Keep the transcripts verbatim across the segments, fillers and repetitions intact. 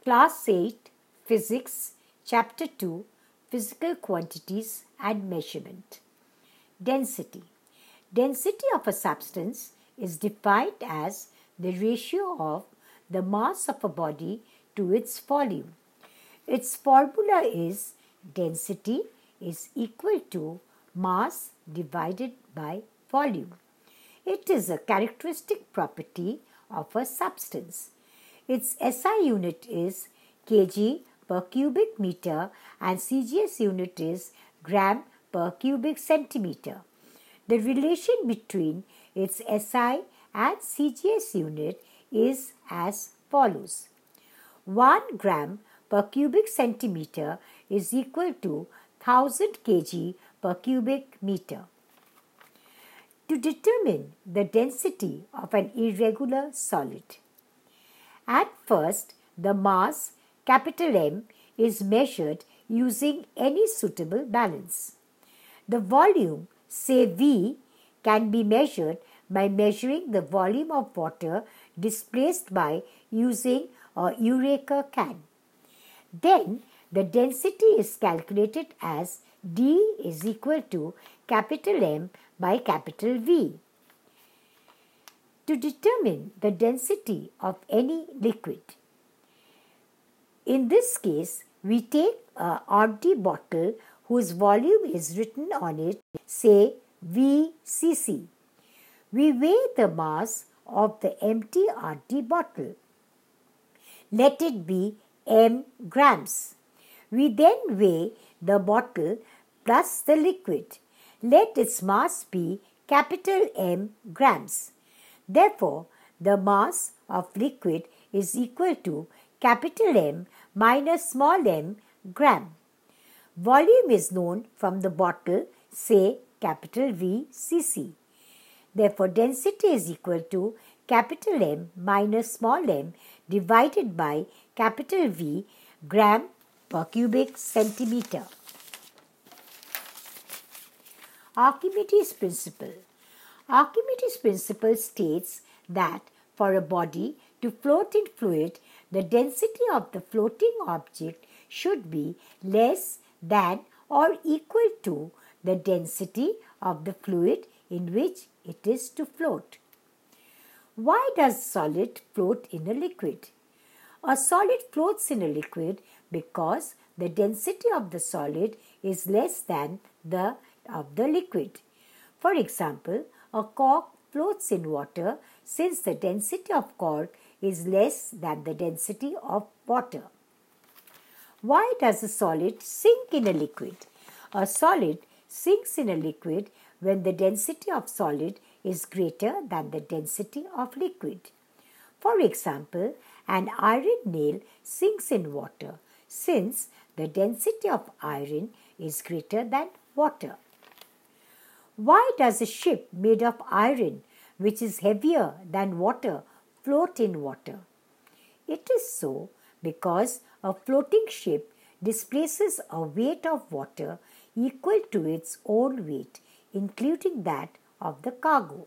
Class eight, Physics, Chapter two, Physical Quantities and Measurement. Density. Density of a substance is defined as the ratio of the mass of a body to its volume. Its formula is density is equal to mass divided by volume. It is a characteristic property of a substance. Its S I unit is kg per cubic meter and C G S unit is gram per cubic centimeter. The relation between its S I and C G S unit is as follows. one gram per cubic centimeter is equal to one thousand kilograms per cubic meter. To determine the density of an irregular solid, at first, the mass, capital M, is measured using any suitable balance. The volume, say V, can be measured by measuring the volume of water displaced by using a Eureka can. Then, the density is calculated as D is equal to capital M by capital V. To determine the density of any liquid, in this case, we take a empty bottle whose volume is written on it, say V C C. We weigh the mass of the empty empty bottle. Let it be m grams. We then weigh the bottle plus the liquid. Let its mass be capital M grams. Therefore, the mass of liquid is equal to capital M minus small m gram. Volume is known from the bottle, say capital V C C. Therefore, density is equal to capital M minus small m divided by capital V gram per cubic centimeter. Archimedes' principle. Archimedes' principle states that for a body to float in fluid, the density of the floating object should be less than or equal to the density of the fluid in which it is to float. Why does solid float in a liquid? A solid floats in a liquid because the density of the solid is less than the of the liquid. For example, a cork floats in water since the density of cork is less than the density of water. Why does a solid sink in a liquid? A solid sinks in a liquid when the density of solid is greater than the density of liquid. For example, an iron nail sinks in water since the density of iron is greater than water. Why does a ship made of iron, which is heavier than water, float in water? It is so because a floating ship displaces a weight of water equal to its own weight, including that of the cargo.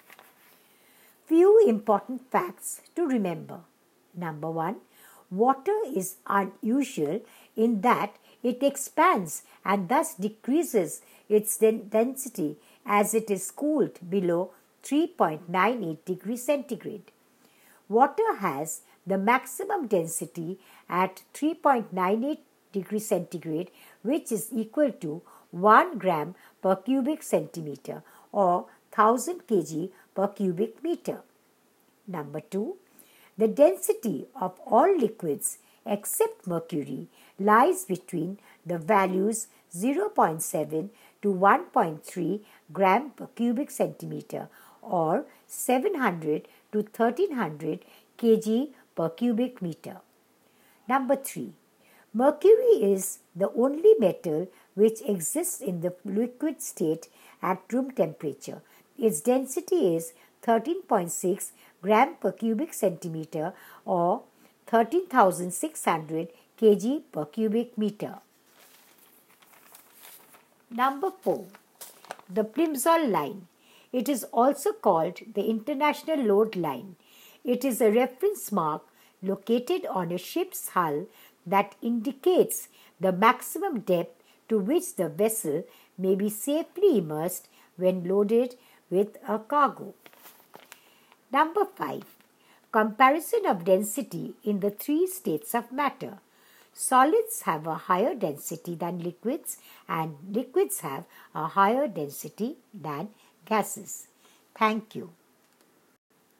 Few important facts to remember. Number one, water is unusual in that it expands and thus decreases its density as it is cooled below three point nine eight degrees centigrade. Water has the maximum density at three point nine eight degrees centigrade, which is equal to one gram per cubic centimeter or one thousand kilograms per cubic meter. Number two, the density of all liquids except mercury lies between the values zero point seven to one point three gram per cubic centimeter or seven hundred to thirteen hundred kilograms per cubic meter. Number three, mercury is the only metal which exists in the liquid state at room temperature. Its density is thirteen point six gram per cubic centimeter or thirteen thousand six hundred kilograms per cubic meter. Number four, the Plimsoll line. It is also called the International Load Line. It is a reference mark located on a ship's hull that indicates the maximum depth to which the vessel may be safely immersed when loaded with a cargo. Number five. Comparison of density in the three states of matter. Solids have a higher density than liquids, and liquids have a higher density than gases. Thank you.